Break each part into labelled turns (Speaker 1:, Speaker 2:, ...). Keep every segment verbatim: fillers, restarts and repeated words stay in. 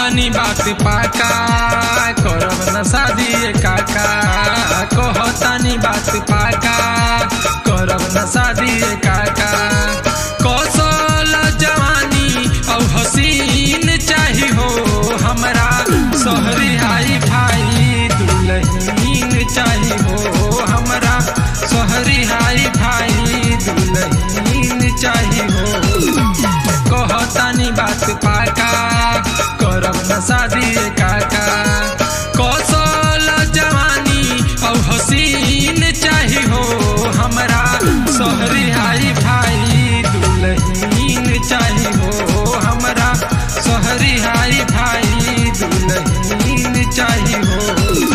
Speaker 1: कहतानी बात पाका करब न शादी काका कहतानी बात पाका करब न शादी काका कौशल जवानी और हसीन चाही हो हमरा शहरी हाई भाई दुल्हीन चाही हो हमरा शहरी हाई भाई दुल्हीन चाही हो कहतानी बात पाका करब न शादी काका कौशल जवानी और हसीन चाही हो हमरा शहरी हाई भाई दुल्हीन चाही हो हमरा शहरी हाई भाई दुल्हीन चाही हो।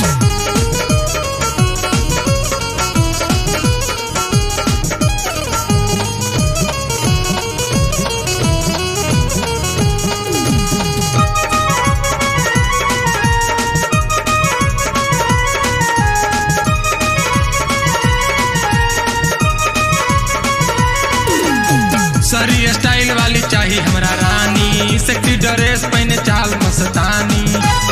Speaker 1: सरी स्टाइल वाली चाहिए हमरा रानी सेक्सी ड्रेस पहने चाल मस्तानी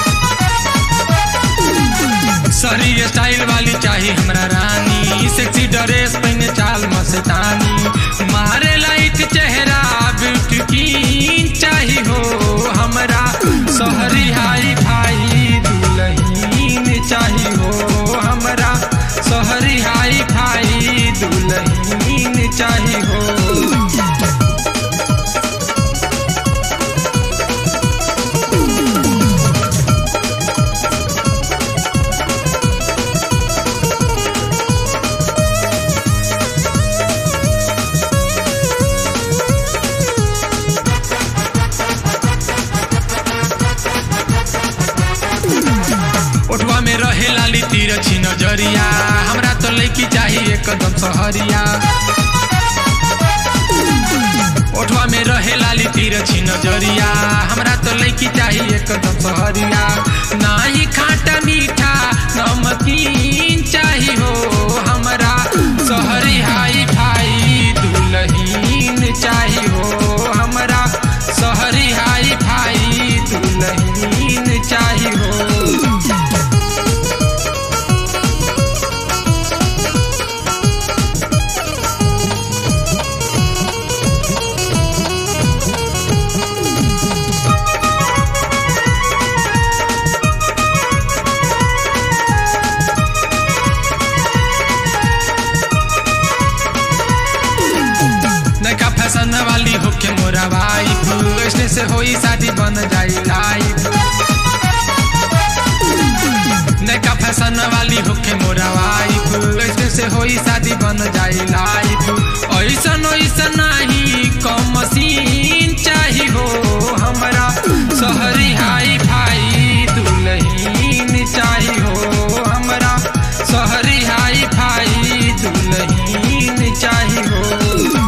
Speaker 1: सरी स्टाइल वाली चाहिए हमरा रानी सेक्सी ड्रेस पहने चाल मस्तानी मारे लाइट चेहरा ब्यूटी की चाहिए हो हमरा शहरी हाई भाई दुल्हीन चाहिए हो हमरा शहरी हाई भाई दुल्हीन चाहिए हो। ओठवा में रहे लाली तिरछी नजरिया हमरा तो लड़की चाहिए एकदम सहरिया ओठवा में रहे लाली तिरछी नजरिया हमरा तो लड़की चाहिए एकदम सहरिया नाही खाटा मीठा नमकीन चाहिए हो हमरा शहरी हाई भाई दुल्हीन चाहिए हो हमरा शहरी हाई भाई दुल्हीन चाहिए हो। नैका फैशन वाली होके मोरा वाइफ ऐसने से होई शादी बन जाई लाइफ नैका फैशन वाली होके मोरा वाइफ ऐसने से होई शादी बन जाई लाइफ ऐसन ऐसन नहीं कम मशीन चाहिए हो हमरा शहरी हाई भाई दुल्हीन चाहिए हो हमरा शहरी हाई भाई दुल्हीन चाहिए हो।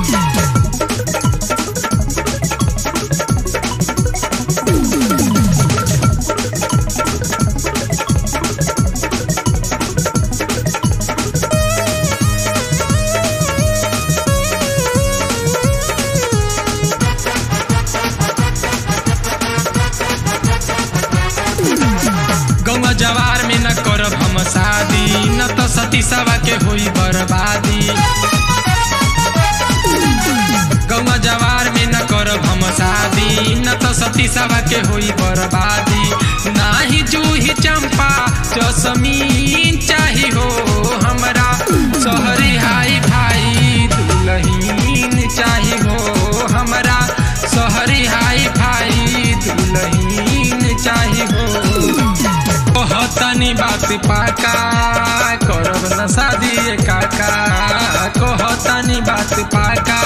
Speaker 1: गौवा जवार में न करब हम शादी न तो सती सवा के होई बर्बादी गौवा जवार में न करब हम शादी न तो सती सवा के होई बर्बादी नाही जूही चंपा जसमीन चाहिए हो हमरा शहरी हाई भाई दुल्हीन चाहिए हो हमरा शहरी हाई भाई दुल्हीन चाहिए हो। कहतानी बात पाका करब न शादी काका कहतानी बात पाका